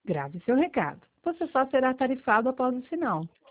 Grave seu recado. Você só será tarifado após o sinal.